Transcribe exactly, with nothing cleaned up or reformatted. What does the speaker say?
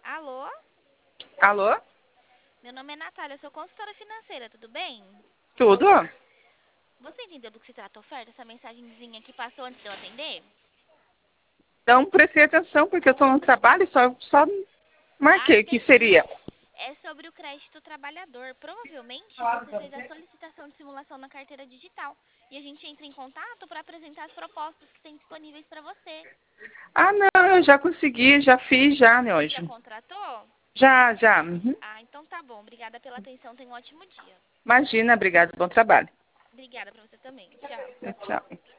Alô? Alô? Meu nome é Natália, eu sou consultora financeira, tudo bem? Tudo? Você entendeu do que se trata a oferta? Essa mensagenzinha que passou antes de eu atender? Não prestei atenção porque eu estou no trabalho, só, só Ah, marquei o que entendi. seria. É sobre o crédito trabalhador. Provavelmente você fez a solicitação de simulação na carteira digital. E a gente entra em contato para apresentar as propostas que tem disponíveis para você. Ah, não, eu já consegui, já fiz já, né, Já hoje. contratou? Já, já. Uhum. Ah, então tá bom. Obrigada pela atenção. Tenha um ótimo dia. Imagina, obrigado, bom trabalho. Obrigada para você também. Tchau. Tchau.